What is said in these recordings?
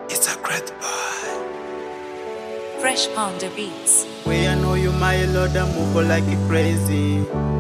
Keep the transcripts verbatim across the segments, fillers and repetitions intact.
It's a great boy. Fresh Pounder Beats. Way I know you, my Lord, I move like you crazy.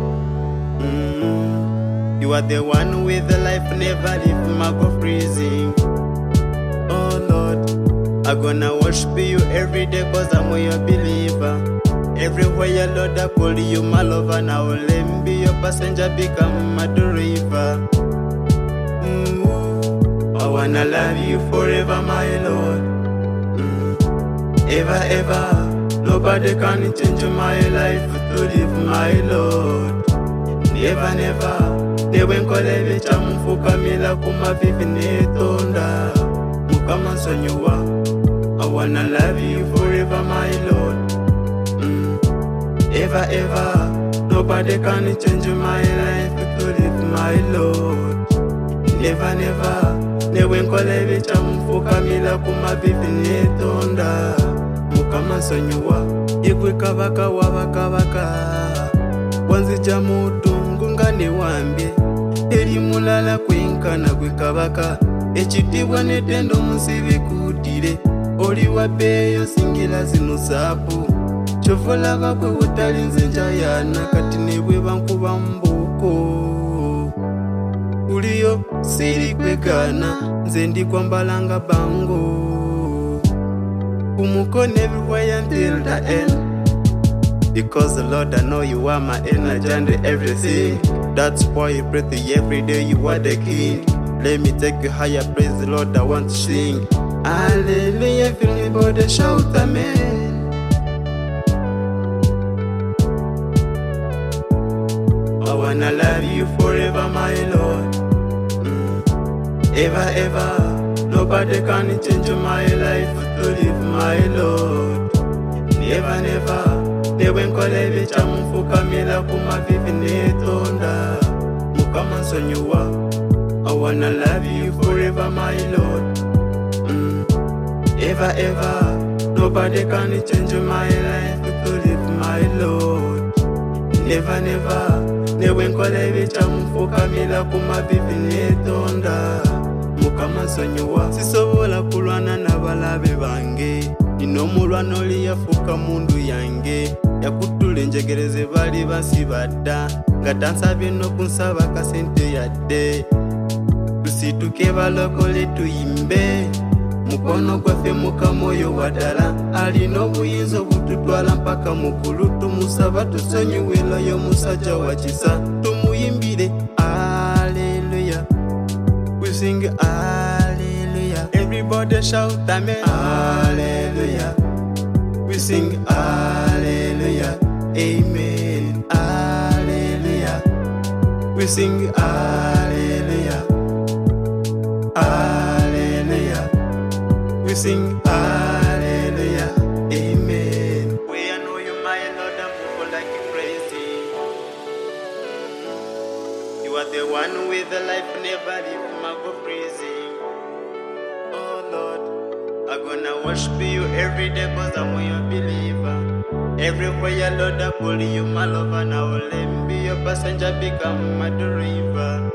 Mm. You are the one with the life, never leave my go freezing. Oh Lord, I'm gonna worship you every day cause I'm your believer. Everywhere, Lord, I call you my lover. Now let me be your passenger, become my driver. Mm. I wanna love you forever, my Lord. Mm. Ever, ever. Nobody can change my life to live, my Lord. Never, never. Never nkolebe chamufuka mila kumavivi netonda. Mukama sonyuwa. I wanna love you forever, my Lord. Mm. Ever, ever. Nobody can change my life to live, my Lord. Never, never. Never nkolebe chamufuka mila kumavivi netonda. Mukama sonyuwa. Igwe kabaka wabakabaka. Wanzi jamutungu ngane wambye. Eri mulala kwenkana gwe kabaka. Ekitibwa netendo musibi kudire. Oli wabeyo singira zino sapu. Chofolaka kwe utalinze njayana. Kati nebwe bankuba mbuko. Uliyo siri kwegana. Nze ndi kwambalanga bango. Umukon everywhere until the end. Because the Lord, I know you are my energy and everything. That's why you pray to you every day, you are the King. Let me take you higher, praise the Lord, I want to sing. Hallelujah, everybody shout amen. I wanna love you forever, my Lord. Mm. Ever, ever. Nobody can change my life to live, my Lord. Never, never. Never nkolebe chamufuka mila kumavivi netonda. Mukama sonyuwa. I wanna love you forever, my Lord. Mm. Ever, ever. Nobody can change my life to live, my Lord. Never, never. Never nkolebe chamufuka mila kumavivi netonda. Mukama sonyuwa. Sisobola kulwana nabalabe bange. Nino mulwana oli yafuka mundu yange. Yakutula enjegereze bali basibadda. Nga tansabye n'okunsaba kasente yadde. Tusituke balokole tuyimbe. Mukono gwaffe Mukama oyo wadala. Alina obuyinza obututwala mpaka mukulu. Tumusaba tusonyiwela yo musajja wa kisa. Tumuyimbire hallelujah. We sing hallelujah. Everybody shout amen. Hallelujah. We sing hallelujah. Amen. Hallelujah. We sing hallelujah. Hallelujah. We sing hallelujah. Amen. We I know you, my Lord, and move like you crazy. You are the one with the life, never leave my go freezing. Oh Lord, I'm gonna worship you every day cause I'm your believer. Everywhere, Lord, I call you my lover. Now let me be your passenger, become my driver.